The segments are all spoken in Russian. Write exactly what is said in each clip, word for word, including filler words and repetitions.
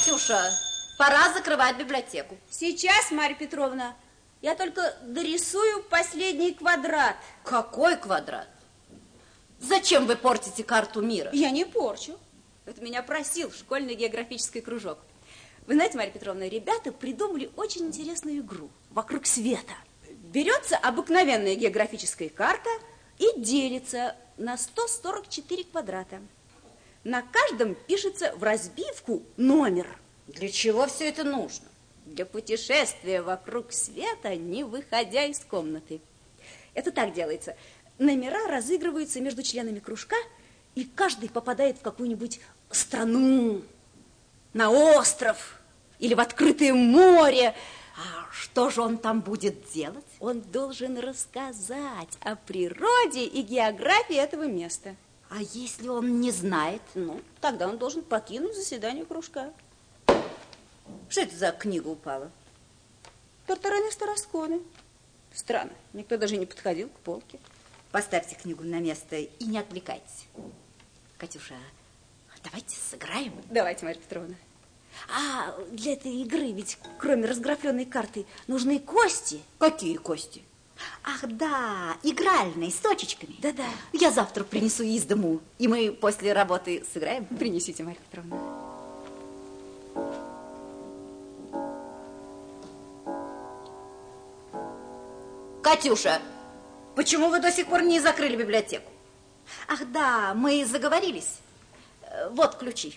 Катюша, пора закрывать библиотеку. Сейчас, Марья Петровна, я только дорисую последний квадрат. Какой квадрат? Зачем вы портите карту мира? Я не порчу. Это меня просил школьный географический кружок. Вы знаете, Марья Петровна, ребята придумали очень интересную игру «Вокруг света». Берется обыкновенная географическая карта и делится на сто сорок четыре квадрата. На каждом пишется в разбивку номер. Для чего все это нужно? Для путешествия вокруг света, не выходя из комнаты. Это так делается. Номера разыгрываются между членами кружка, и каждый попадает в какую-нибудь страну, на остров или в открытое море. А что же он там будет делать? Он должен рассказать о природе и географии этого места. А если он не знает? Ну, тогда он должен покинуть заседание кружка. Что это за книга упала? Тартарен и Старосконы. Странно, никто даже не подходил к полке. Поставьте книгу на место и не отвлекайтесь. Катюша, давайте сыграем. Давайте, Марья Петровна. А для этой игры ведь кроме разграфленной карты нужны кости. Какие кости? Ах, да, игральные, с точечками. Да-да. Я завтра принесу из дому, и мы после работы сыграем. Принесите, Марья Петровна. Катюша, почему вы до сих пор не закрыли библиотеку? Ах, да, мы заговорились. Вот ключи.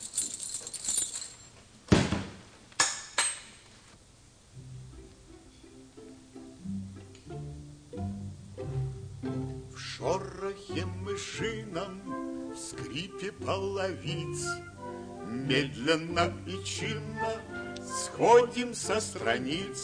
В шорохе мышином, в скрипе половиц медленно и чинно сходим со страниц.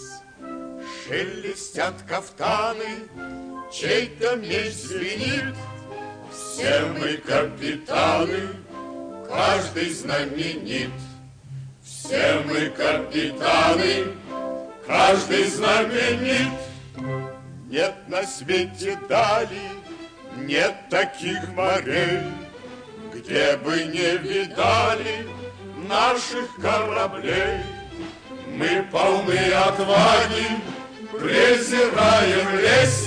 Шелестят кафтаны, чей-то меч звенит. Все мы капитаны, каждый знаменит. Все мы капитаны, каждый знаменит. Нет на свете дали, нет таких морей, где бы не видали наших кораблей. Мы полны отваги, презираем лесть,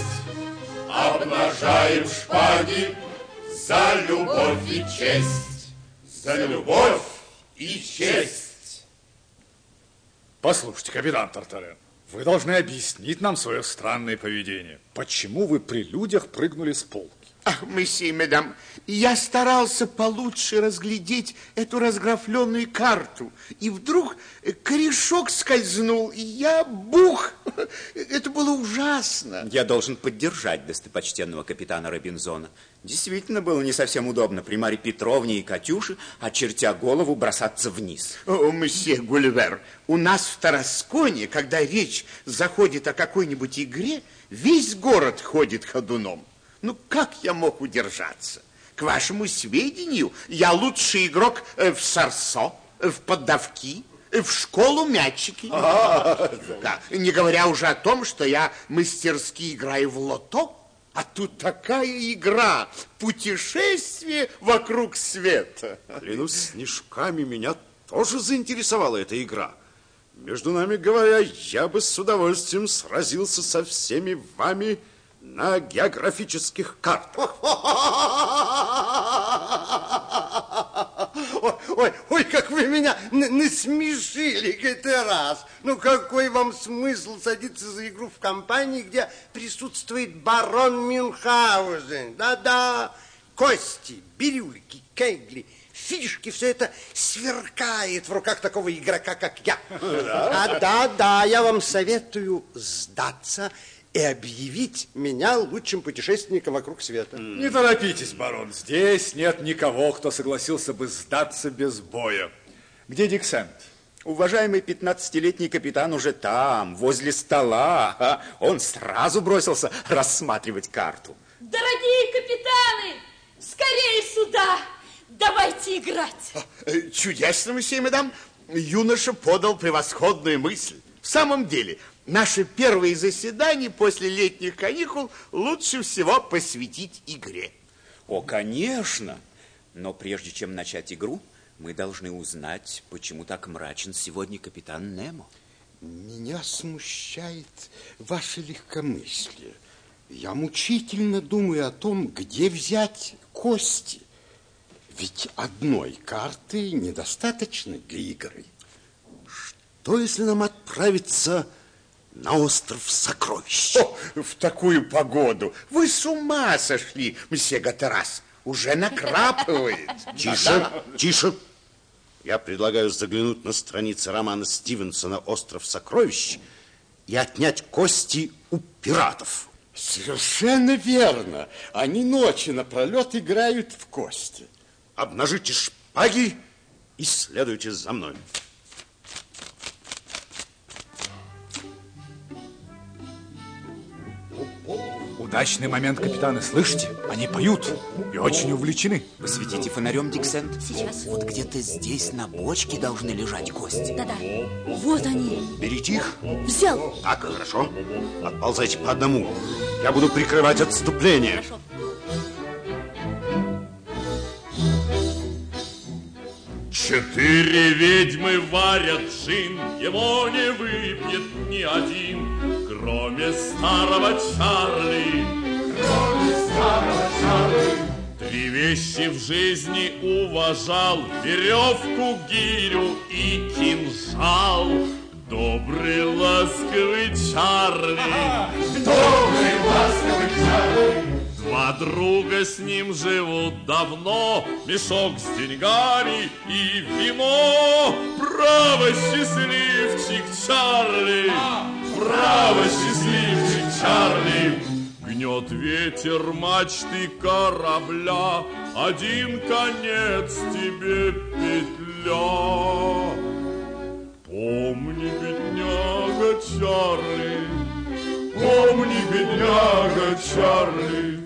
обнажаем шпаги за любовь и честь. За любовь и честь. Послушайте, капитан Тартарен, вы должны объяснить нам свое странное поведение. Почему вы при людях прыгнули с полки? Ах, месье, мадам, я старался получше разглядеть эту разграфленную карту. И вдруг корешок скользнул, и я бух. Это было ужасно. Я должен поддержать достопочтенного капитана Робинзона. Действительно было не совсем удобно при Марье Петровне и Катюше, очертя голову, бросаться вниз. О, месье Гулливер, у нас в Тарасконе, когда речь заходит о какой-нибудь игре, весь город ходит ходуном. Ну, как я мог удержаться? К вашему сведению, я лучший игрок в сарсо, в поддавки, в школу мячики. А, да. Не говоря уже о том, что я мастерски играю в лото. А тут такая игра, путешествие вокруг света. Клянусь снежками, меня тоже заинтересовала эта игра. Между нами говоря, я бы с удовольствием сразился со всеми вами на географических картах. Ой, ой, ой, как вы меня насмешили как-то раз. Ну, какой вам смысл садиться за игру в компании, где присутствует барон Мюнхгаузен? Да-да, кости, бирюльки, кегли, фишки, все это сверкает в руках такого игрока, как я. А да-да, я вам советую сдаться и объявить меня лучшим путешественником вокруг света. Не торопитесь, барон. Здесь нет никого, кто согласился бы сдаться без боя. Где Диксент? Уважаемый пятнадцатилетний капитан уже там, возле стола. Он сразу бросился рассматривать карту. Дорогие капитаны, скорее сюда! Давайте играть. Чудесно, месье, мадам. Юноша подал превосходную мысль. В самом деле, наши первые заседания после летних каникул лучше всего посвятить игре. О, конечно. Но прежде чем начать игру, Мы должны узнать, почему так мрачен сегодня капитан Немо. Меня смущает ваше легкомыслие. Я мучительно думаю о том, где взять кости. Ведь одной карты недостаточно для игры. Что, если нам отправиться на остров Сокровищ? О, в такую погоду вы с ума сошли, мсье Гатерас. Уже накрапывает. Тише, тише. Я предлагаю заглянуть на страницы романа Стивенсона «Остров сокровищ» и отнять кости у пиратов. Совершенно верно. Они ночи напролет играют в кости. Обнажите шпаги и следуйте за мной. Удачный момент, капитаны, слышите? Они поют и очень увлечены. Посветите фонарем, Диксент. Сейчас. Вот где-то здесь на бочке должны лежать кости. Да-да. Вот они. Берите их. Взял. Так, хорошо. Отползайте по одному. Я буду прикрывать отступление. Хорошо. Четыре ведьмы варят джин, его не выпьет ни один, кроме старого Чарли. Кроме старого Чарли. Три вещи в жизни уважал: веревку, гирю и кинжал. Добрый, ласковый Чарли. Ага. Добрый, ласковый Чарли. Два друга с ним живут давно, мешок с деньгами и вино. Право, счастливчик Чарли, право, счастливчик Чарли. Гнет ветер мачты корабля, один конец тебе петля. Помни, бедняга Чарли, помни, бедняга Чарли.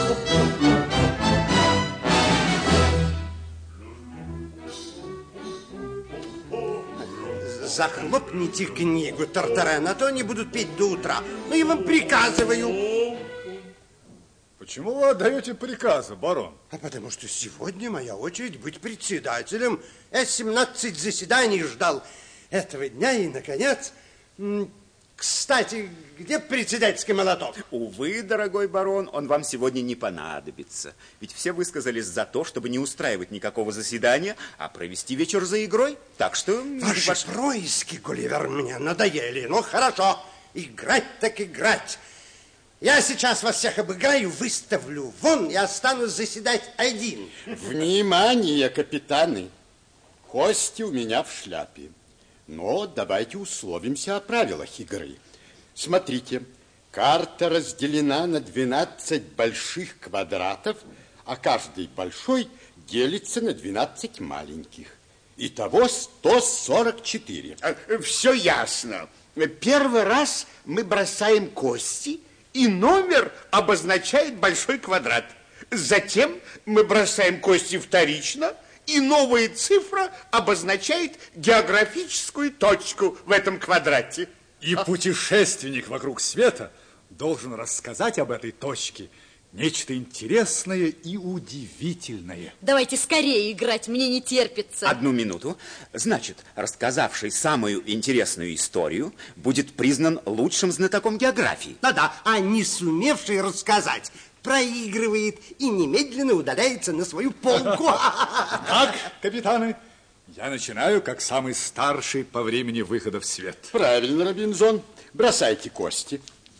Захлопните книгу, Тартарен, а то они будут петь до утра. Ну, я вам приказываю. Почему вы отдаете приказы, барон? А потому что сегодня моя очередь быть председателем. Я семнадцать заседаний ждал этого дня и, наконец... Кстати, где председательский молоток? Увы, дорогой барон, он вам сегодня не понадобится. Ведь все высказались за то, чтобы не устраивать никакого заседания, а провести вечер за игрой. Так что... Ваши ваш... происки, Гулливер, мне надоели. Ну, хорошо, играть так играть. Я сейчас вас всех обыграю, выставлю вон и останусь заседать один. Внимание, капитаны. Кости у меня в шляпе. Но давайте условимся о правилах игры. Смотрите, карта разделена на двенадцать больших квадратов, а каждый большой делится на двенадцать маленьких. Итого сто сорок четыре. Все ясно. Первый раз мы бросаем кости, и номер обозначает большой квадрат. Затем мы бросаем кости вторично, и новая цифра обозначает географическую точку в этом квадрате. И путешественник вокруг света должен рассказать об этой точке нечто интересное и удивительное. Давайте скорее играть, мне не терпится. Одну минуту. Значит, рассказавший самую интересную историю будет признан лучшим знатоком географии. Да-да, а не сумевший рассказать проигрывает и немедленно удаляется на свою полку. Так, капитаны, я начинаю как самый старший по времени выхода в свет. Правильно, Робинзон. Бросайте кости.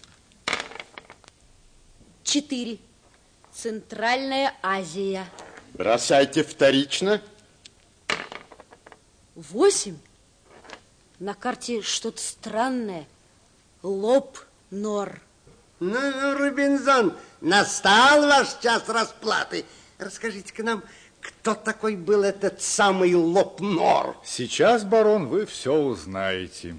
Четыре. Центральная Азия. Бросайте вторично. Восемь. На карте что-то странное. Лоб Нор. Ну, ну, Робинзон, настал ваш час расплаты. Расскажите-ка нам, кто такой был этот самый Лоб Нор? Сейчас, барон, вы все узнаете.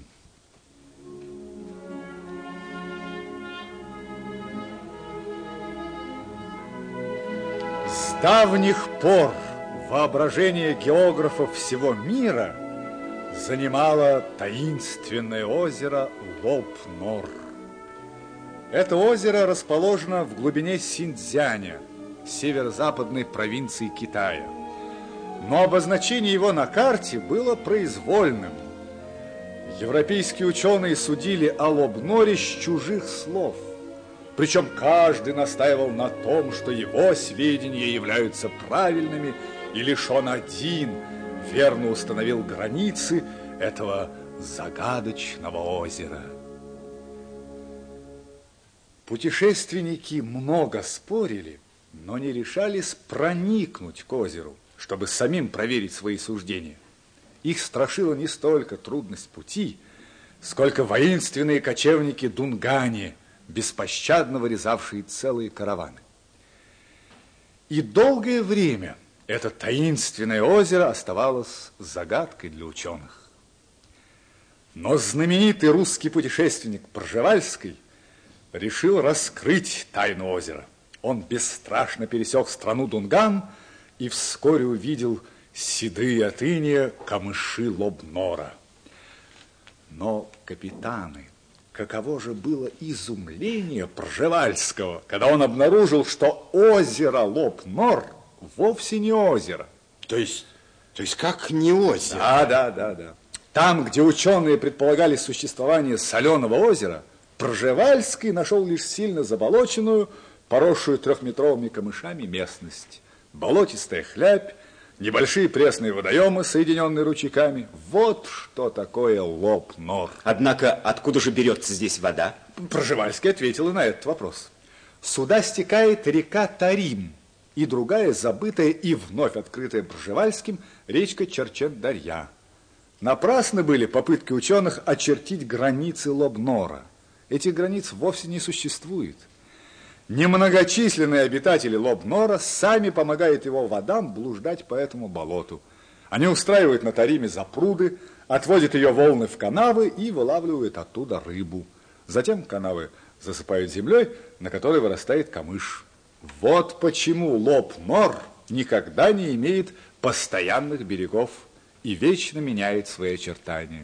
С давних пор воображение географов всего мира занимало таинственное озеро Лоб-Нор. Это озеро расположено в глубине Синьцзяня, северо-западной провинции Китая. но обозначение его на карте было произвольным. Европейские ученые судили о Лобноре с чужих слов. Причем каждый настаивал на том, что его сведения являются правильными, и лишь он один верно установил границы этого загадочного озера. Путешественники много спорили, но не решались проникнуть к озеру, чтобы самим проверить свои суждения. Их страшила не столько трудность пути, сколько воинственные кочевники Дунгани, беспощадно вырезавшие целые караваны. И долгое время это таинственное озеро оставалось загадкой для ученых. Но знаменитый русский путешественник Пржевальский решил раскрыть тайну озера. Он бесстрашно пересек страну Дунган и вскоре увидел седые от иния камыши Лобнора. Но, капитаны, каково же было изумление Пржевальского, когда он обнаружил, что озеро Лобнор вовсе не озеро. То есть, то есть как не озеро? Да, да, да, да. Там, где ученые предполагали существование соленого озера, Пржевальский нашел лишь сильно заболоченную, поросшую трехметровыми камышами местность. Болотистая хлябь, небольшие пресные водоемы, соединенные ручейками. Вот что такое Лобнор. Однако, откуда же берется здесь вода? Пржевальский ответил и на этот вопрос. Сюда стекает река Тарим и другая забытая и вновь открытая Пржевальским речка Черчен-Дарья. Напрасны были попытки ученых очертить границы Лобнора. Этих границ вовсе не существует. Немногочисленные обитатели Лобнора сами помогают его водам блуждать по этому болоту. Они устраивают на Тариме запруды, отводят ее волны в канавы и вылавливают оттуда рыбу. Затем канавы засыпают землей, на которой вырастает камыш. Вот почему Лобнор никогда не имеет постоянных берегов и вечно меняет свои очертания.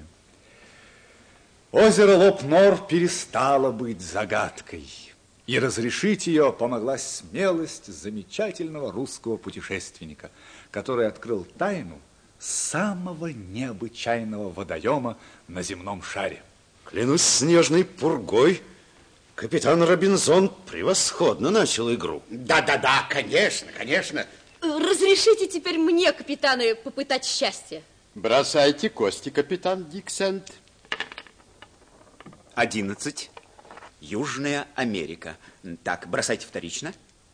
Озеро Лобнор перестало быть загадкой, и разрешить ее помогла смелость замечательного русского путешественника, который открыл тайну самого необычайного водоема на земном шаре. Клянусь снежной пургой, капитан Робинзон превосходно начал игру. Да-да-да, конечно, конечно. Разрешите теперь мне, капитаны, попытать счастье? Бросайте кости, капитан Диксент. Одиннадцать. Южная Америка. Так, бросайте вторично.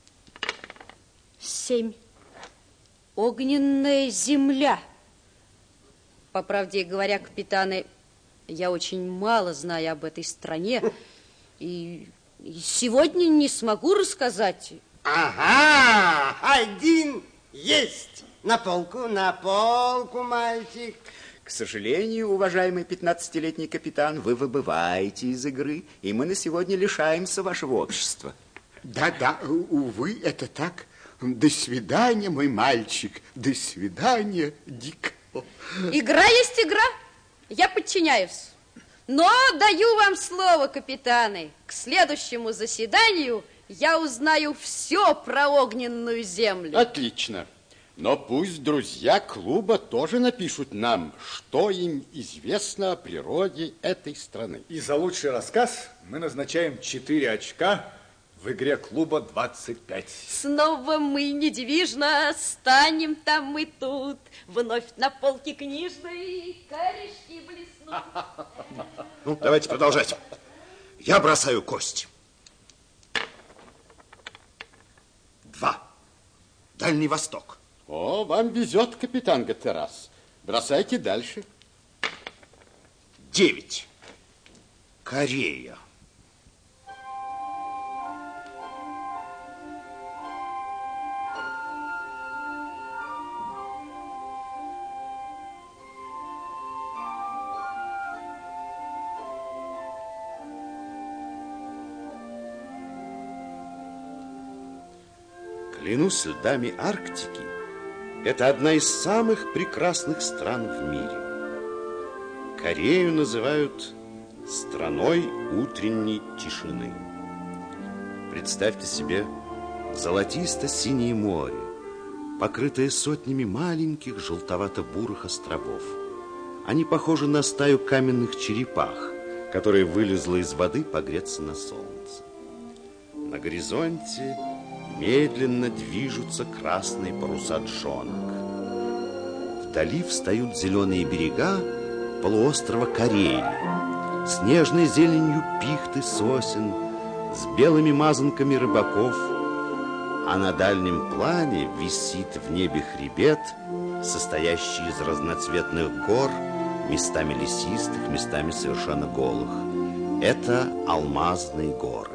Семь. Огненная земля. По правде говоря, капитаны, я очень мало знаю об этой стране. И сегодня не смогу рассказать. Ага, один есть. На полку, на полку, мальчик. К сожалению, уважаемый пятнадцатилетний капитан, вы выбываете из игры, и мы на сегодня лишаемся вашего общества. Да-да, увы, это так. До свидания, мой мальчик. До свидания, Дик. Игра есть игра. Я подчиняюсь. Но даю вам слово, капитаны. К следующему заседанию я узнаю все про огненную землю. Отлично. Но пусть друзья клуба тоже напишут нам, что им известно о природе этой страны. И за лучший рассказ мы назначаем четыре очка в игре клуба двадцать пять. Снова мы недвижно станем там мы тут. Вновь на полке книжной корешки блеснут. Ну, давайте продолжать. Я бросаю кость. Два. Дальний Восток. О, вам везет, капитан Гатерас. Бросайте дальше. Девять. Корея. Клянусь льдами Арктики, это одна из самых прекрасных стран в мире. Корею называют страной утренней тишины. Представьте себе золотисто-синее море, покрытая сотнями маленьких желтовато-бурых островов. Они похожи на стаю каменных черепах, которая вылезла из воды погреться на солнце. На горизонте медленно движутся красные паруса джонок. Вдали встают зеленые берега полуострова Карелии с нежной зеленью пихты сосен, с белыми мазанками рыбаков, а на дальнем плане висит в небе хребет, состоящий из разноцветных гор, местами лесистых, местами совершенно голых. Это алмазные горы.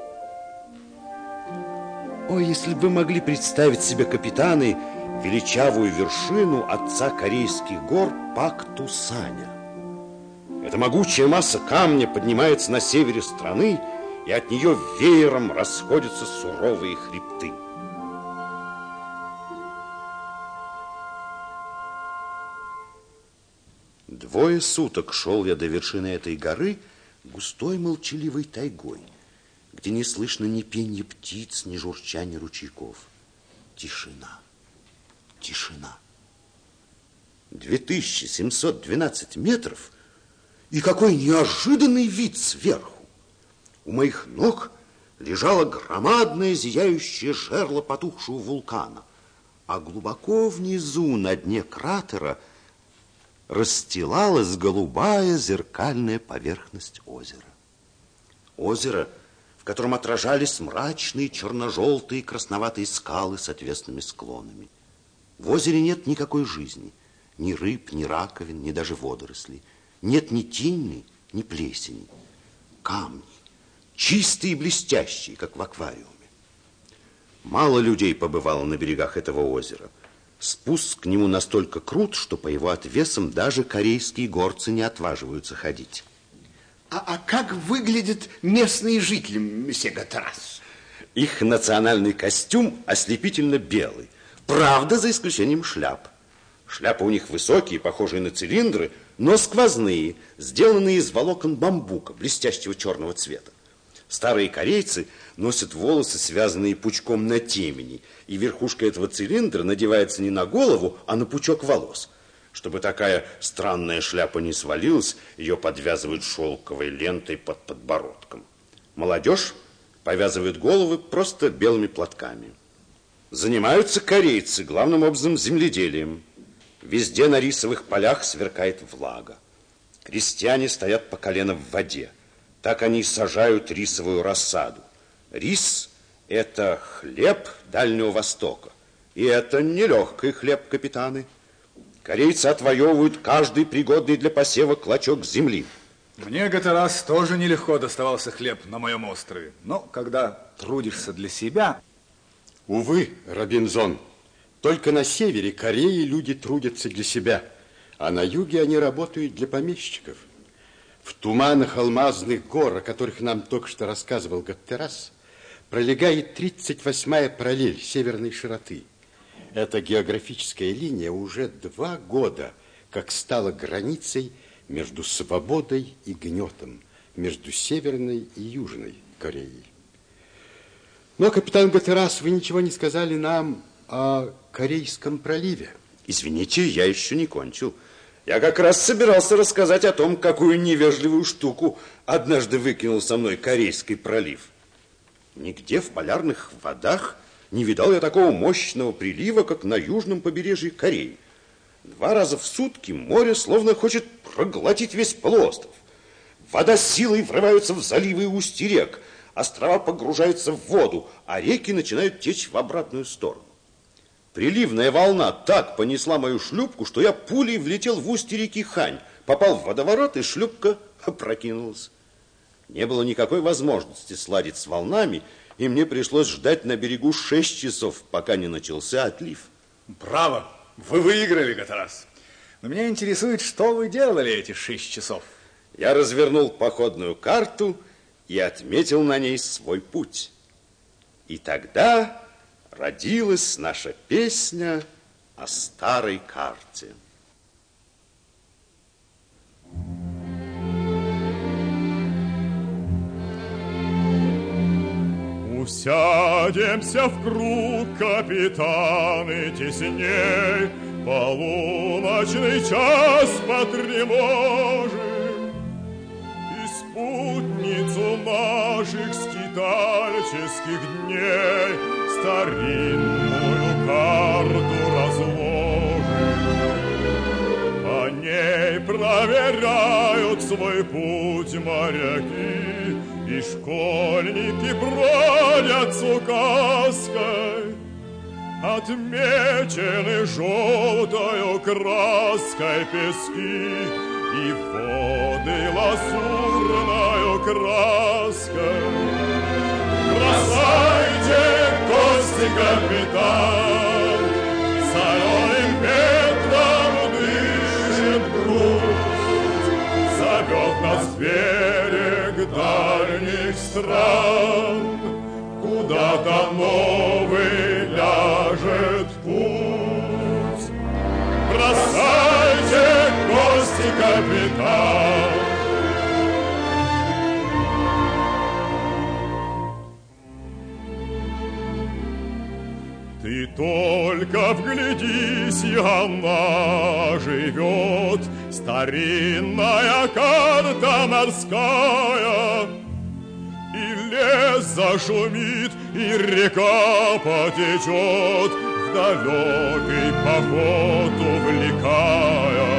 О, если бы вы могли представить себе, капитаны, величавую вершину отца корейских гор Пактусаня. Эта могучая масса камня поднимается на севере страны, и от нее веером расходятся суровые хребты. Двое суток шел я до вершины этой горы густой молчаливой тайгой, где не слышно ни пенья птиц, ни журчания ручейков. Тишина, тишина. две тысячи семьсот двенадцать метров, и какой неожиданный вид сверху! У моих ног лежало громадное зияющее жерло потухшего вулкана, а глубоко внизу, на дне кратера, расстилалась голубая зеркальная поверхность озера. Озеро, в котором отражались мрачные черно-желтые красноватые скалы с отвесными склонами. В озере нет никакой жизни, ни рыб, ни раковин, ни даже водорослей. Нет ни тени, ни плесени. Камни, чистые и блестящие, как в аквариуме. Мало людей побывало на берегах этого озера. Спуск к нему настолько крут, что по его отвесам даже корейские горцы не отваживаются ходить. А, а как выглядят местные жители, месье Гатерас? Их национальный костюм ослепительно белый. Правда, за исключением шляп. Шляпы у них высокие, похожие на цилиндры, но сквозные, сделанные из волокон бамбука, блестящего черного цвета. Старые корейцы носят волосы, связанные пучком на темени, и верхушка этого цилиндра надевается не на голову, а на пучок волос. Чтобы такая странная шляпа не свалилась, ее подвязывают шелковой лентой под подбородком. Молодежь повязывает головы просто белыми платками. Занимаются корейцы главным образом земледелием. Везде на рисовых полях сверкает влага. Крестьяне стоят по колено в воде. Так они сажают рисовую рассаду. Рис – это хлеб Дальнего Востока. И это нелегкий хлеб, капитаны. Корейцы отвоевывают каждый пригодный для посева клочок земли. Мне, Гатерас, тоже нелегко доставался хлеб на моем острове. Но когда трудишься для себя... Увы, Робинзон, только на севере Кореи люди трудятся для себя, а на юге они работают для помещиков. В туманах алмазных гор, о которых нам только что рассказывал Гатерас, пролегает тридцать восьмая параллель северной широты. Эта географическая линия уже два года как стала границей между свободой и гнетом, между Северной и Южной Кореей. Но, капитан Гатерас, вы ничего не сказали нам о Корейском проливе. Извините, я еще не кончил. Я как раз собирался рассказать о том, какую невежливую штуку однажды выкинул со мной Корейский пролив. Нигде в полярных водах не видал я такого мощного прилива, как на южном побережье Кореи. Два раза в сутки море словно хочет проглотить весь полуостров. Вода силой врывается в заливы и устья рек. Острова погружаются в воду, а реки начинают течь в обратную сторону. Приливная волна так понесла мою шлюпку, что я пулей влетел в устье реки Хань, попал в водоворот, и шлюпка опрокинулась. Не было никакой возможности сладить с волнами, и мне пришлось ждать на берегу шесть часов, пока не начался отлив. Браво! Вы выиграли, Гатерас. Но меня интересует, что вы делали эти шесть часов. Я развернул походную карту и отметил на ней свой путь. И тогда родилась наша песня о старой карте. Усядемся в круг, капитаны, тесней, полуночный час потревожим, и спутницу наших скитальческих дней старинную карту разложим. По ней проверяют свой путь моряки, и школьники бродят с указкой, отмечены желтою краской пески и воды лазурною краской. Бросайте кости, капитан, соленым ветром дышит грудь, зовет нас берег дальних стран, куда-то новый ляжет путь. Бросайте кости, капитан. Ты только вглядись, она живет, старинная карта морская, и лес зашумит, и река потечет, в далекий поход увлекая.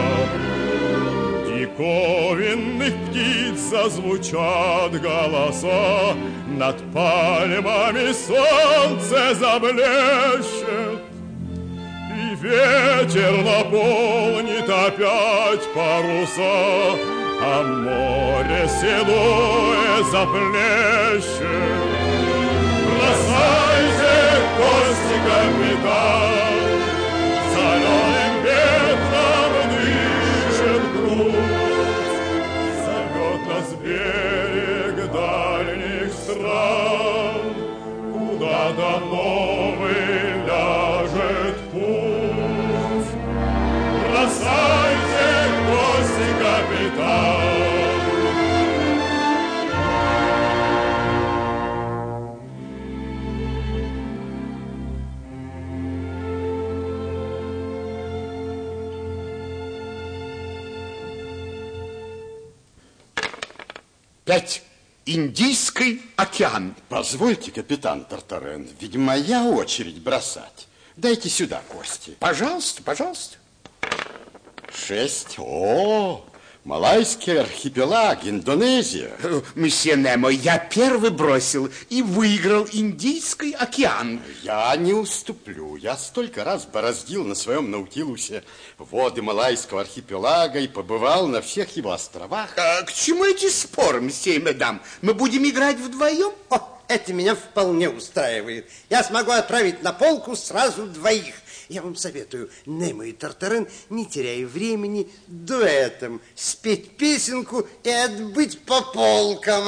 Диковинных птиц зазвучат голоса, над пальмами солнце заблещет, и ветер наполнит опять паруса, а море седое заплещет. Бросайте кости, капитан, соленым ветром дышит грудь, зовет нас берег дальних стран, куда-то новый ляжет путь. Бросайте кости, капитан. Пять. Индийский океан. Позвольте, капитан Тартарен, ведь моя очередь бросать. Дайте сюда кости. Пожалуйста, пожалуйста. Шесть. О, Малайский архипелаг, Индонезия. Месье Немо, я первый бросил и выиграл Индийский океан. Я не уступлю. Я столько раз бороздил на своем наутилусе воды Малайского архипелага и побывал на всех его островах. А к чему эти споры, месье и мадам? Мы будем играть вдвоем? О, это меня вполне устраивает. Я смогу отправить на полку сразу двоих. Я вам советую, Немо и Тартарен, не теряя времени, дуэтом спеть песенку и отбыть по полкам.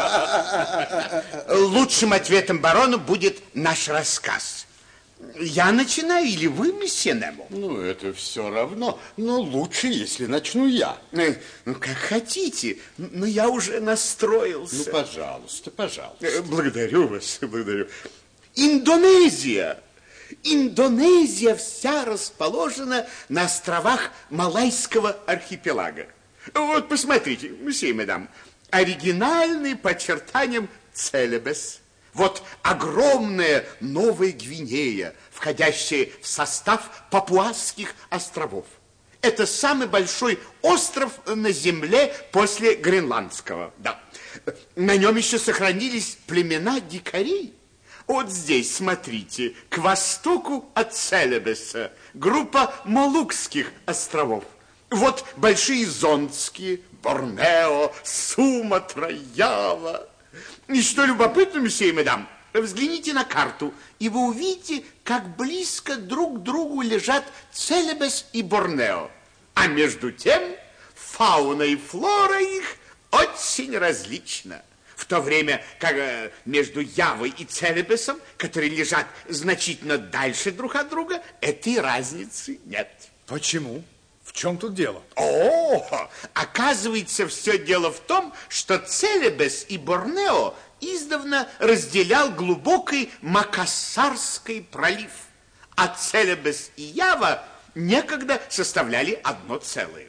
Лучшим ответом барону будет наш рассказ. Я начинаю или вы, месье Немо? Ну, это все равно, но лучше, если начну я. Ну, как хотите, но я уже настроился. Ну, пожалуйста, пожалуйста. Благодарю вас, благодарю. Индонезия. Индонезия вся расположена на островах Малайского архипелага. Вот посмотрите, месье и мадам, оригинальный по очертаниям Целебес. Вот огромная Новая Гвинея, входящая в состав Папуасских островов. Это самый большой остров на земле после Гренландского. Да. На нем еще сохранились племена дикарей. Вот здесь, смотрите, к востоку от Целебеса группа Молукских островов. Вот большие Зондские, Борнео, Суматра, Ява. И что любопытно, месье и мадам, взгляните на карту, и вы увидите, как близко друг к другу лежат Целебес и Борнео. А между тем фауна и флора их очень различна. В то время как между Явой и Целебесом, которые лежат значительно дальше друг от друга, этой разницы нет. Почему? В чем тут дело? О, оказывается, все дело в том, что Целебес и Борнео издавна разделял глубокий Макассарский пролив, а Целебес и Ява некогда составляли одно целое.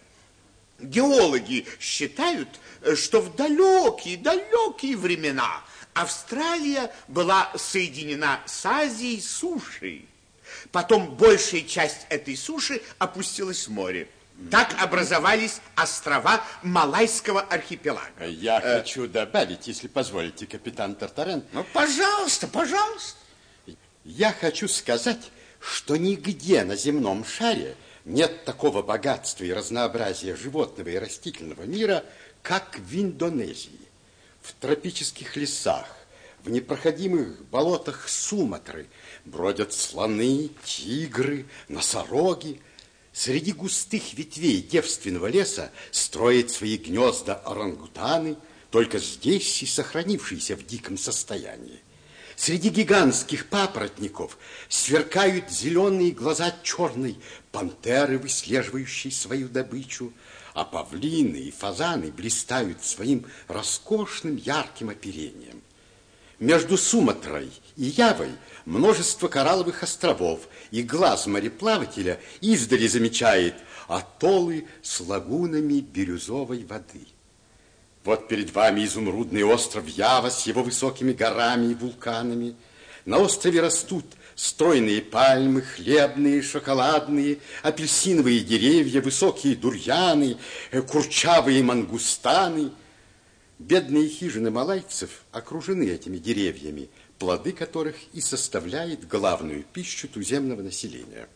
Геологи считают, что в далекие-далекие времена Австралия была соединена с Азией сушей. Потом большая часть этой суши опустилась в море. Так образовались острова Малайского архипелага. Я э... хочу добавить, если позволите, капитан Тартарен. Ну, пожалуйста, пожалуйста. Я хочу сказать, что нигде на земном шаре нет такого богатства и разнообразия животного и растительного мира, как в Индонезии. В тропических лесах, в непроходимых болотах Суматры бродят слоны, тигры, носороги. Среди густых ветвей девственного леса строят свои гнезда орангутаны, только здесь и сохранившиеся в диком состоянии. Среди гигантских папоротников сверкают зеленые глаза черной пантеры, выслеживающей свою добычу, а павлины и фазаны блистают своим роскошным ярким оперением. Между Суматрой и Явой множество коралловых островов, и глаз мореплавателя издали замечает атоллы с лагунами бирюзовой воды. Вот перед вами изумрудный остров Ява с его высокими горами и вулканами. На острове растут стройные пальмы, хлебные, шоколадные, апельсиновые деревья, высокие дурьяны, курчавые мангустаны. Бедные хижины малайцев окружены этими деревьями, плоды которых и составляет главную пищу туземного населения.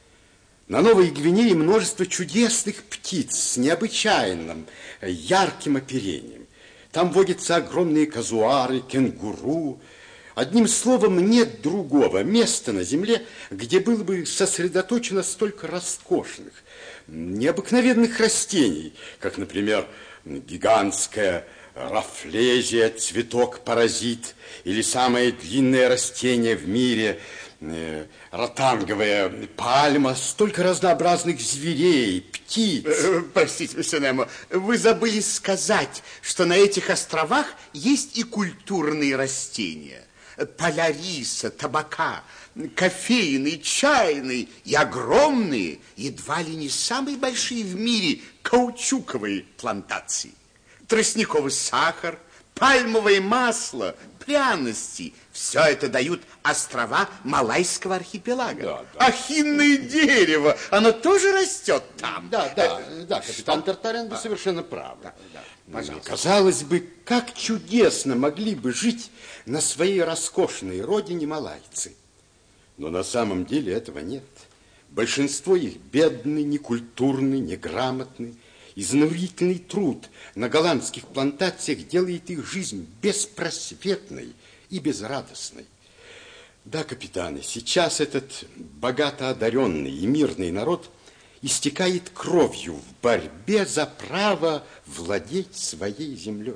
На Новой Гвинее множество чудесных птиц с необычайным ярким оперением. Там водятся огромные казуары, кенгуру. Одним словом, нет другого места на земле, где было бы сосредоточено столько роскошных, необыкновенных растений, как, например, гигантская рафлезия, цветок-паразит, или самое длинное растение в мире, э, ротанговая пальма, столько разнообразных зверей, птиц. Э, простите, месье Немо, вы забыли сказать, что на этих островах есть и культурные растения. Поля риса, табака, кофейные, чайные и огромные, едва ли не самые большие в мире каучуковые плантации. Тростниковый сахар, пальмовое масло, пряности. Все это дают острова Малайского архипелага. Да, да. Ахинное дерево, оно тоже растет там. Да, да, да, капитан Тартарен, вы совершенно правы. Да, да, пожалуйста. Казалось бы, как чудесно могли бы жить на своей роскошной родине малайцы. Но на самом деле этого нет. Большинство их бедны, некультурны, неграмотны. Изнурительный труд на голландских плантациях делает их жизнь беспросветной и безрадостной. Да, капитаны, сейчас этот богато одаренный и мирный народ истекает кровью в борьбе за право владеть своей землей.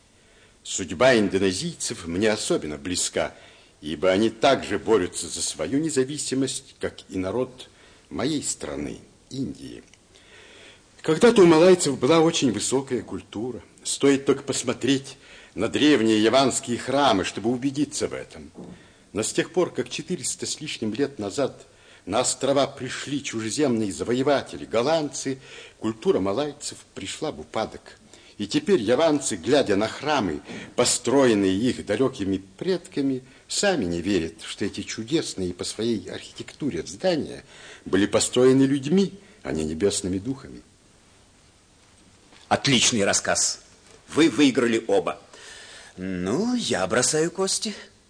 Судьба индонезийцев мне особенно близка, ибо они также борются за свою независимость, как и народ моей страны, Индии. Когда-то у малайцев была очень высокая культура. Стоит только посмотреть на древние яванские храмы, чтобы убедиться в этом. Но с тех пор, как четыреста с лишним лет назад на острова пришли чужеземные завоеватели, голландцы, культура малайцев пришла в упадок. И теперь яванцы, глядя на храмы, построенные их далекими предками, сами не верят, что эти чудесные по своей архитектуре здания были построены людьми, а не небесными духами. Отличный рассказ. Вы выиграли оба. Ну, я бросаю кости.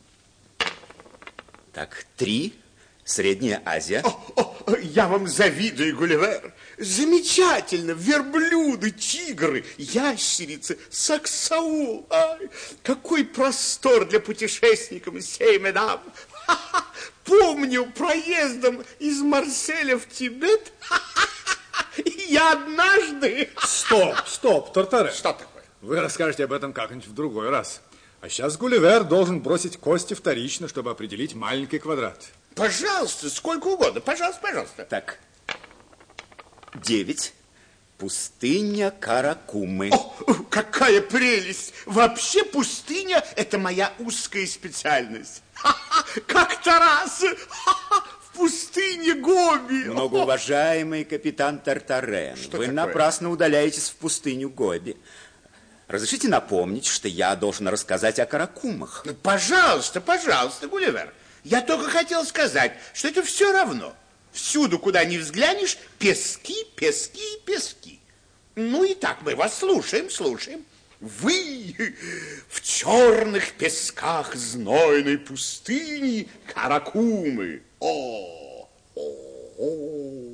Так, три. Средняя Азия. О, о, я вам завидую, Гулливер. Замечательно. Верблюды, тигры, ящерицы, саксаул. Ай, какой простор для путешественников, сей медам. Помню, проездом из Марселя в Тибет я однажды... Стоп, стоп, Тартарен. Что такое? Вы расскажете об этом как-нибудь в другой раз. А сейчас Гулливер должен бросить кости вторично, чтобы определить маленький квадрат. Пожалуйста, сколько угодно. Пожалуйста, пожалуйста. Так, девять. Пустыня Каракумы. О, какая прелесть! Вообще пустыня – это моя узкая специальность. Ха-ха, как-то раз ха-ха, в пустыне Гоби. Многоуважаемый капитан Тартарен, Что вы такое? напрасно удаляетесь в пустыню Гоби. Разрешите напомнить, что я должен рассказать о Каракумах. Ну, пожалуйста, пожалуйста, Гулливер. Я только хотел сказать, что это все равно. Всюду, куда ни взглянешь, пески, пески, пески. Ну и так мы вас слушаем, слушаем. Вы в черных песках знойной пустыни Каракумы. О, о, о.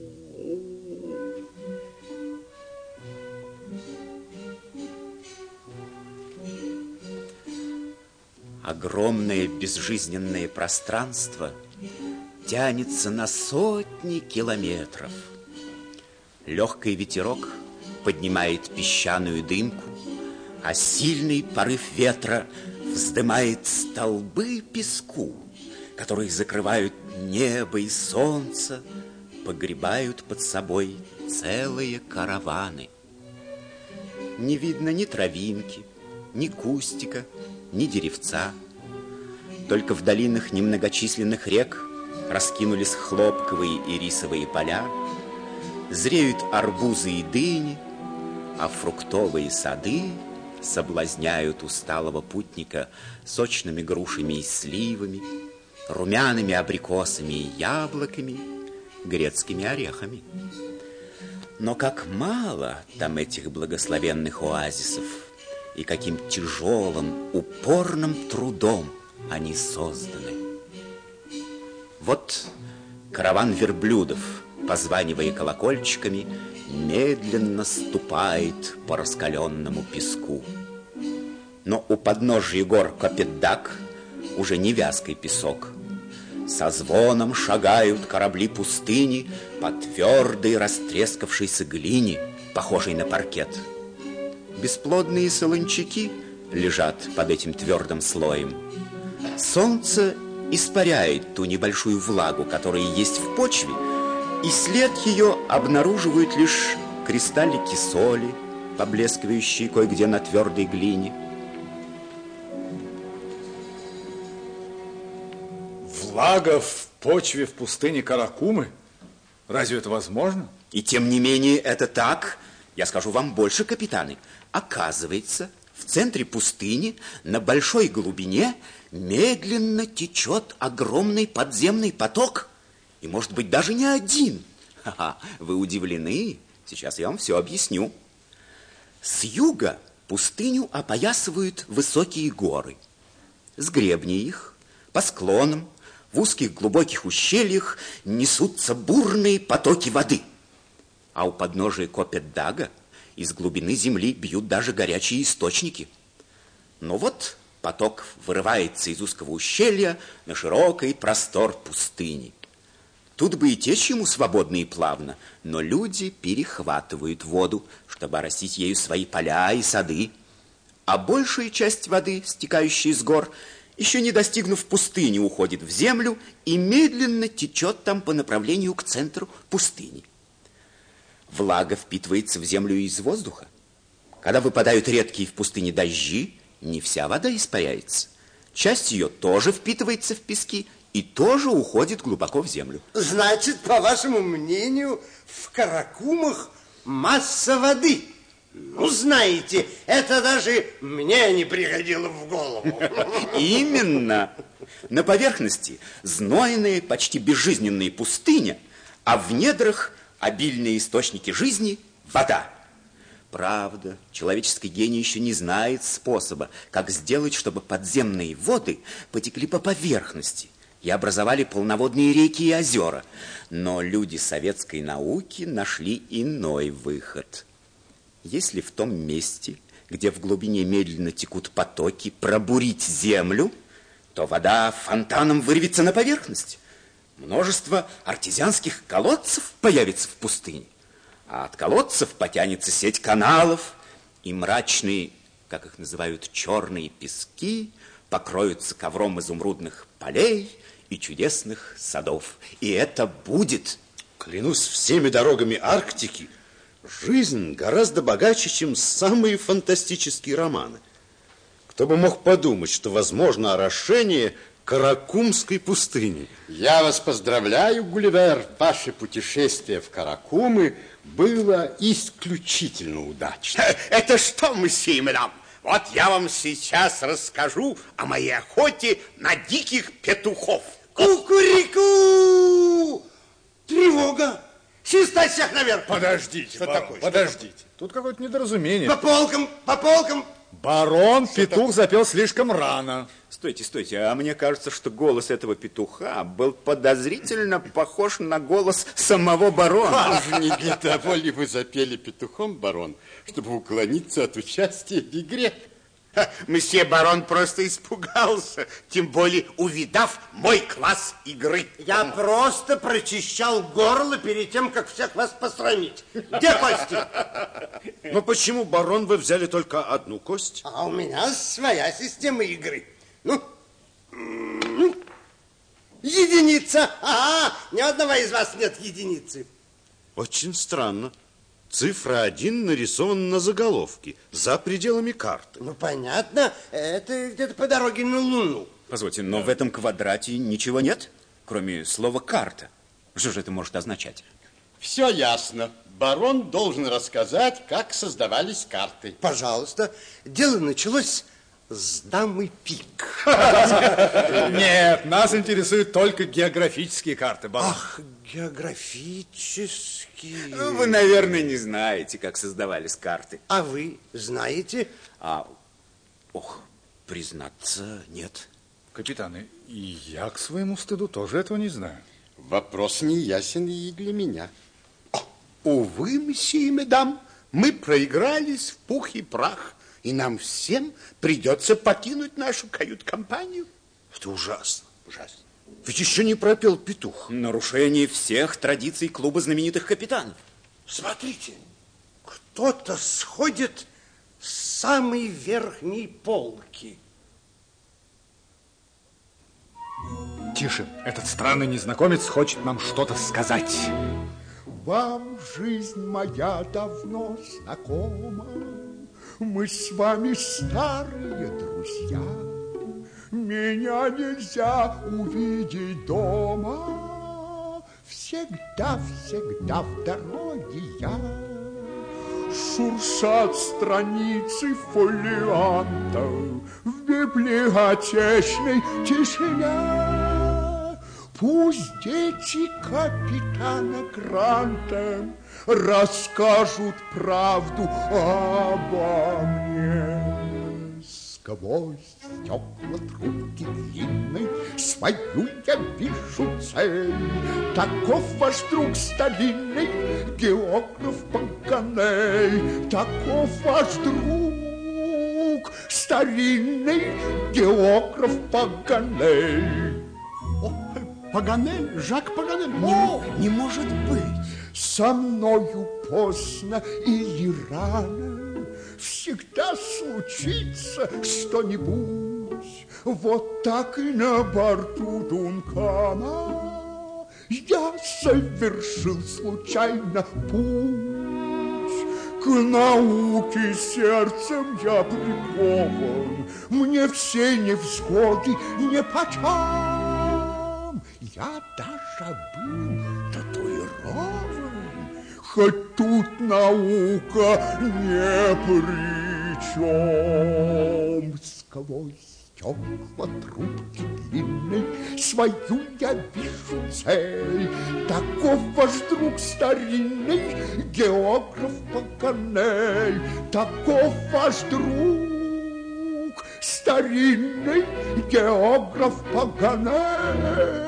Огромное безжизненное пространство тянется на сотни километров. Легкий ветерок поднимает песчаную дымку, а сильный порыв ветра вздымает столбы песку, которые закрывают небо и солнце, погребают под собой целые караваны. Не видно ни травинки, ни кустика, ни деревца. Только в долинах немногочисленных рек раскинулись хлопковые и рисовые поля, зреют арбузы и дыни, а фруктовые сады соблазняют усталого путника сочными грушами и сливами, румяными абрикосами и яблоками, грецкими орехами. Но как мало там этих благословенных оазисов, и каким тяжелым, упорным трудом они созданы. Вот караван верблюдов, позванивая колокольчиками, медленно ступает по раскаленному песку. Но у подножия гор Копетдаг уже не вязкий песок. Со звоном шагают корабли пустыни по твердой растрескавшейся глине, похожей на паркет. Бесплодные солончаки лежат под этим твердым слоем. Солнце испаряет ту небольшую влагу, которая есть в почве, и след ее обнаруживают лишь кристаллики соли, поблескивающие кое-где на твердой глине. Влага в почве в пустыне Каракумы? Разве это возможно? И тем не менее это так. Я скажу вам больше, капитаны. Оказывается, в центре пустыни на большой глубине медленно течет огромный подземный поток. И, может быть, даже не один. Ха-ха, вы удивлены? Сейчас я вам все объясню. С юга пустыню опоясывают высокие горы. С гребней их, по склонам, в узких глубоких ущельях несутся бурные потоки воды. А у подножия Копетдага из глубины земли бьют даже горячие источники. Но вот поток вырывается из узкого ущелья на широкий простор пустыни. Тут бы и течь ему свободно и плавно, но люди перехватывают воду, чтобы оросить ею свои поля и сады. А большая часть воды, стекающая с гор, еще не достигнув пустыни, уходит в землю и медленно течет там по направлению к центру пустыни. Влага впитывается в землю из воздуха. Когда выпадают редкие в пустыне дожди, не вся вода испаряется. Часть ее тоже впитывается в пески и тоже уходит глубоко в землю. Значит, по вашему мнению, в Каракумах масса воды. Ну, знаете, это даже мне не приходило в голову. Именно. На поверхности знойная, почти безжизненная пустыня, а в недрах обильные источники жизни – вода. Правда, человеческий гений еще не знает способа, как сделать, чтобы подземные воды потекли по поверхности и образовали полноводные реки и озера. Но люди советской науки нашли иной выход. Если в том месте, где в глубине медленно текут потоки, пробурить землю, то вода фонтаном вырвется на поверхность. Множество артезианских колодцев появится в пустыне, а от колодцев потянется сеть каналов, и мрачные, как их называют, черные пески покроются ковром изумрудных полей и чудесных садов. И это будет... Клянусь всеми дорогами Арктики, жизнь гораздо богаче, чем самые фантастические романы. Кто бы мог подумать, что возможно орошение Каракумской пустыни. Я вас поздравляю, Гулливер. Ваше путешествие в Каракумы было исключительно удачно. Это что, месье и мадам? Вот я вам сейчас расскажу о моей охоте на диких петухов. Кукурику! Тревога! Свистай всех наверх! Подождите, Что барон, такое? подождите. Тут какое-то недоразумение. По полкам, по полкам! Барон, петух запел слишком рано. Стойте, стойте, а мне кажется, что голос этого петуха был подозрительно похож на голос самого барона. Уж не для того ли вы запели петухом, барон, чтобы уклониться от участия в игре? Ха, месье барон просто испугался, тем более увидав мой класс игры. Я просто прочищал горло перед тем, как всех вас посрамить. Где кости? Но почему, барон, вы взяли только одну кость? А у меня своя система игры. Ну, единица. Ага, ни одного из вас нет единицы. Очень странно. Цифра один нарисована на заголовке, за пределами карты. Ну, понятно, это где-то по дороге на Луну. Позвольте, но в этом квадрате ничего нет, кроме слова «карта». Что же это может означать? Все ясно. Барон должен рассказать, как создавались карты. Пожалуйста. Дело началось с дамы пик. Нет, нас интересуют только географические карты, барон. Ах, географические. Вы, наверное, не знаете, как создавались карты. А вы знаете? А, ох, признаться, нет. Капитаны, и я к своему стыду тоже этого не знаю. Вопрос не ясен и для меня. Увы, месье и мадам, мы проигрались в пух и прах, и нам всем придется покинуть нашу кают-компанию. Это ужасно, ужасно. Ведь еще не пропел петух. Нарушение всех традиций клуба знаменитых капитанов. Смотрите, кто-то сходит с самой верхней полки. Тише, этот странный незнакомец хочет нам что-то сказать. Вам жизнь моя давно знакома, мы с вами старые друзья. Меня нельзя увидеть дома, всегда-всегда в дороге я. Шуршат страницы фолиантов в библиотечной тишине. Пусть дети капитана Гранта расскажут правду обо мне. Сквозь стекла трубки длинной свою я вижу цель. Таков ваш друг старинный географ Паганель. Таков ваш друг старинный географ Паганель. О, Паганель, Жак Паганель. О, Не может быть. со мною поздно или рано всегда случится что-нибудь. Вот так и на борту Дункана я совершил случайно путь. К науке сердцем я прикован, мне все невзгоды нипочем. Я даже был татуирован, хоть тут наука не при чем. Сквозь стекла трубки длинной свою я вижу цель. Таков ваш друг старинный географ Паганель. Таков ваш друг старинный географ Паганель.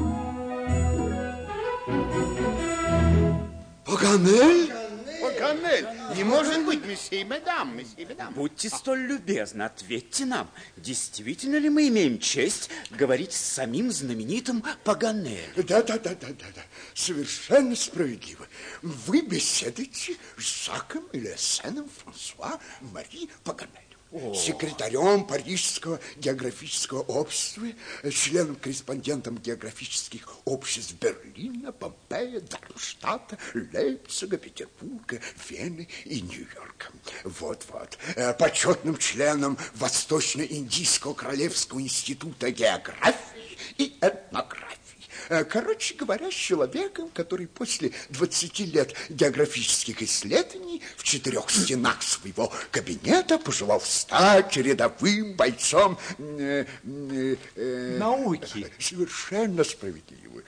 Паганель? Паганель, не может быть, месье и мадам, месье и мадам. Будьте столь любезны, ответьте нам, действительно ли мы имеем честь говорить с самим знаменитым Паганелем? Да, да, да, да, да, да. Совершенно справедливо. Вы беседуете с Жаком или Сеном Франсуа Мари Паганелем. секретарем Парижского географического общества, членом-корреспондентом географических обществ Берлина, Помпея, Дармштадта, Лейпцига, Петербурга, Вены и Нью-Йорка. Вот-вот. Почетным членом Восточно-Индийского Королевского института географии и этнографии. Короче говоря, с человеком, который после двадцати лет географических исследований в четырех стенах своего кабинета пожелал стать рядовым бойцом э, э, э, науки. Совершенно справедливо.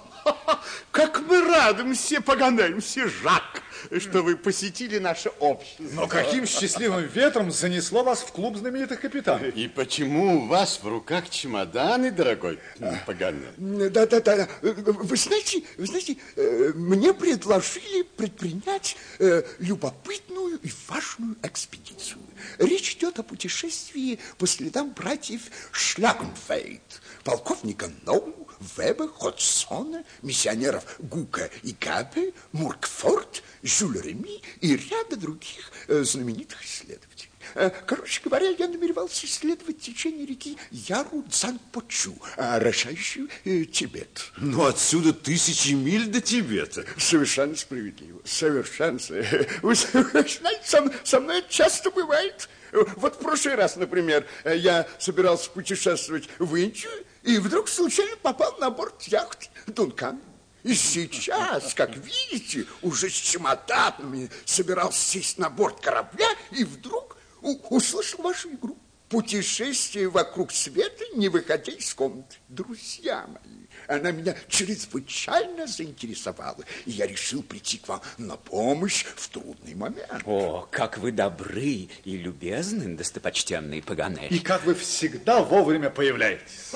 Как мы рады, мсье Паганель, мсье Жак, что вы посетили наше общество. Но каким счастливым ветром занесло вас в клуб знаменитых капитанов? И почему у вас в руках чемоданы, дорогой Паганель? Да-да-да. Вы знаете, вы знаете, мне предложили предпринять любопытную и важную экспедицию. Речь идет о путешествии по следам братьев Шлагенфельд, полковника Ноу, Веба, Ходсона, миссионеров Гука и Габе, Муркфорд, Жюль Реми и ряда других э, знаменитых исследователей. Э, короче говоря, я намеревался исследовать течение реки Яру-Дзанпочу, орошающую э, Тибет. Но отсюда тысячи миль до Тибета. Совершенно справедливо. Совершенно. Вы знаете, со, со мной это часто бывает. Вот в прошлый раз, например, я собирался путешествовать в Индию, и вдруг случайно попал на борт яхты Дункан. И сейчас, как видите, уже с чемоданами собирался сесть на борт корабля, и вдруг услышал вашу игру. Путешествие вокруг света, не выходя из комнаты. Друзья мои, она меня чрезвычайно заинтересовала, и я решил прийти к вам на помощь в трудный момент. О, как вы добры и любезны, достопочтенный Паганель. И как вы всегда вовремя появляетесь.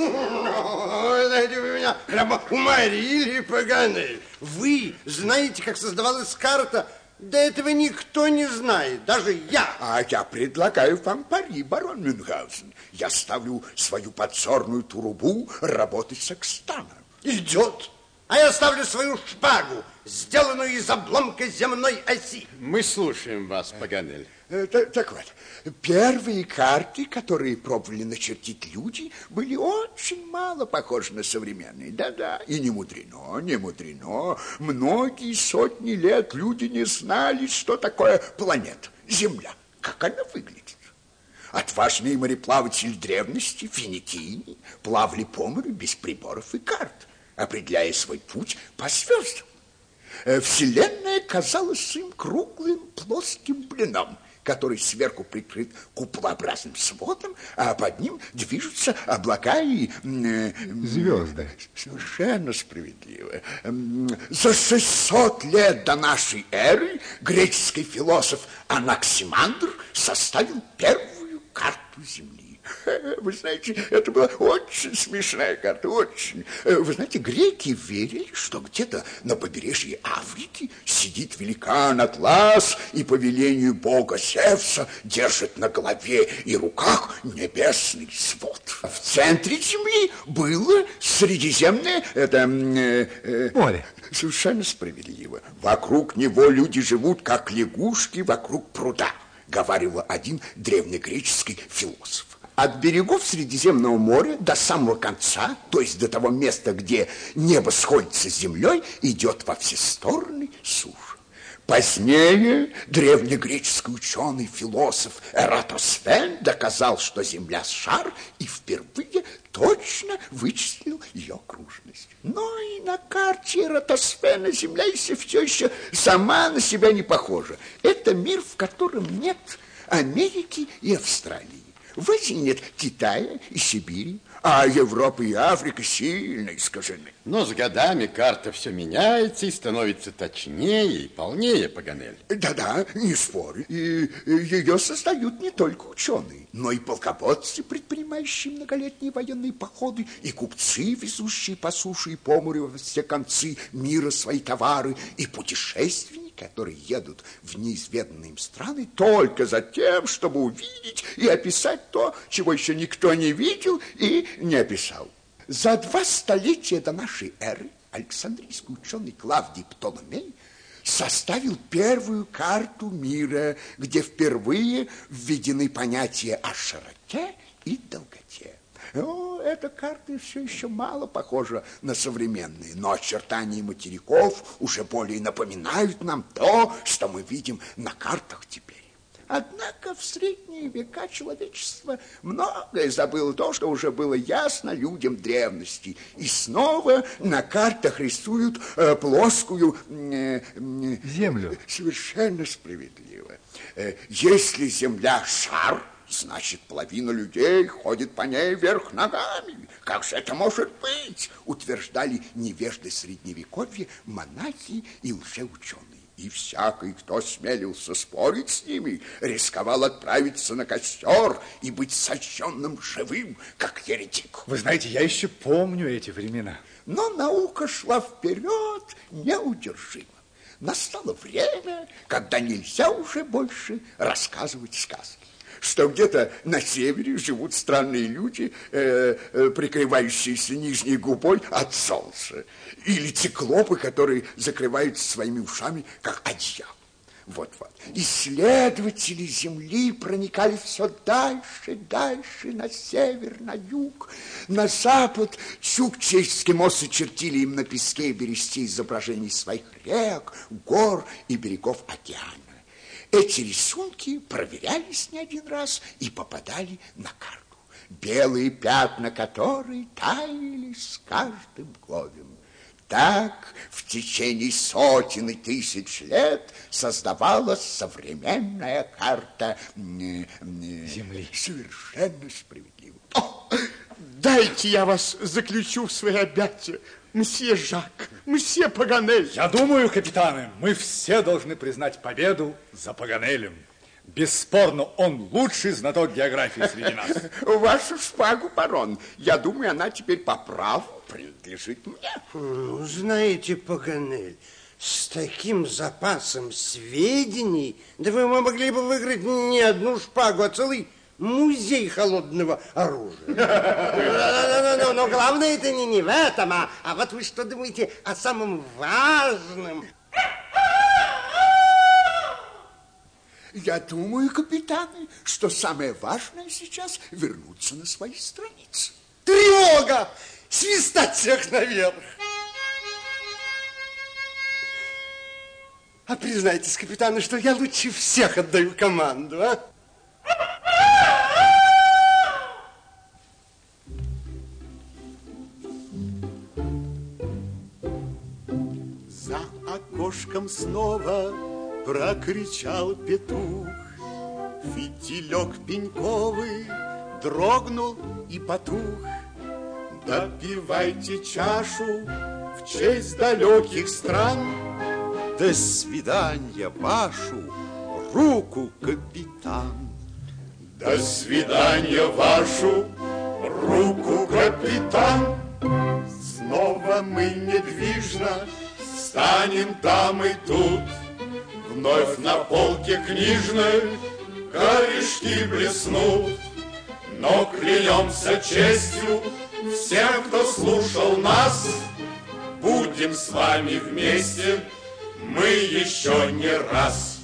Знаете, вы меня прямо уморили, Паганель. Вы знаете, как создавалась карта? Да этого никто не знает, даже я. А я предлагаю вам пари, барон Мюнхгаузен. Я ставлю свою подзорную трубу работать секстана. Идет. А я ставлю свою шпагу, сделанную из обломка земной оси. Мы слушаем вас, Паганель. Так, так вот, первые карты, которые пробовали начертить люди, были очень мало похожи на современные. Да-да, и не мудрено, не мудрено. Многие сотни лет люди не знали, что такое планета, Земля, как она выглядит. Отважные мореплаватели древности, финикийне, плавали по морю без приборов и карт, определяя свой путь по звездам. Вселенная казалась им круглым плоским блином, который сверху прикрыт куполообразным сводом, а под ним движутся облака и... Э, звезды. Совершенно справедливо. За шестьсот лет до нашей эры греческий философ Анаксимандр составил первую карту Земли. Вы знаете, это была очень смешная карта, очень. Вы знаете, греки верили, что где-то на побережье Африки сидит великан Атлас и по велению бога Зевса держит на голове и руках небесный свод. В центре Земли было Средиземное, это... Э, э, море. Совершенно справедливо. Вокруг него люди живут, как лягушки вокруг пруда, говаривал один древнегреческий философ. От берегов Средиземного моря до самого конца, то есть до того места, где небо сходится с землей, идет во все стороны суша. Позднее древнегреческий ученый-философ Эратосфен доказал, что Земля шар, и впервые точно вычислил ее окружность. Но и на карте Эратосфена Земля все еще сама на себя не похожа. Это мир, в котором нет Америки и Австралии. В Азии нет Китая и Сибири, а Европа и Африка сильно искажены. Но с годами карта все меняется и становится точнее и полнее, Паганель. Да-да, не спорю. И ее создают не только ученые, но и полководцы, предпринимающие многолетние военные походы, и купцы, везущие по суше и по морю во все концы мира свои товары, и путешественники, которые едут в неизведанные им страны только за тем, чтобы увидеть и описать то, чего еще никто не видел и не описал. За два столетия до нашей эры Александрийский ученый Клавдий Птоломей составил первую карту мира, где впервые введены понятия о широте и долготе. О, эта карта все еще мало похожа на современные, но очертания материков уже более напоминают нам то, что мы видим на картах теперь. Однако в средние века человечество многое забыло то, что уже было ясно людям древности. И снова на картах рисуют э, плоскую... Э, э, землю. Совершенно справедливо. Э, если земля шар, значит, половина людей ходит по ней вверх ногами. Как же это может быть? Утверждали невежды Средневековья, монахи и лжеученые. И всякий, кто смелился спорить с ними, рисковал отправиться на костер и быть сожженным живым, как еретик. Вы знаете, я еще помню эти времена. Но наука шла вперед неудержимо. Настало время, когда нельзя уже больше рассказывать сказки. Что где-то на севере живут странные люди, э, э, прикрывающиеся нижней губой от солнца. Или циклопы, которые закрываются своими ушами, как одеяло. Вот-вот. Исследователи Земли проникали все дальше, дальше, на север, на юг, на запад. Чукчи эскимосы чертили им на песке и бересте изображений своих рек, гор и берегов океана. Эти рисунки проверялись не один раз и попадали на карту. Белые пятна которой таяли с каждым годом. Так в течение сотен и тысяч лет создавалась современная карта Земли. Совершенно справедливо. О, дайте я вас заключу в свои объятия. Мсье Жак, мсье Паганель. Я думаю, капитаны, мы все должны признать победу за Паганелем. Бесспорно, он лучший знаток географии среди нас. Вашу шпагу, барон, я думаю, она теперь по праву принадлежит мне. Знаете, Паганель, с таким запасом сведений, да вы могли бы выиграть не одну шпагу, а целый музей холодного оружия. Но главное это не, не в этом, а, а вот вы что думаете о самом важном? Я думаю, капитаны, что самое важное сейчас вернуться на свои страницы. Тревога! Свистать всех наверх! А признайтесь, капитаны, что я лучше всех отдаю команду, а? За окошком снова прокричал петух. Фитилек пеньковый дрогнул и потух. Допивайте чашу в честь далеких стран. До свидания вашу руку, капитан. До свидания вашу руку, капитан. Снова мы недвижно станем там и тут. Вновь на полке книжной корешки блеснут. Но клянемся честью всем, кто слушал нас, будем с вами вместе мы еще не раз.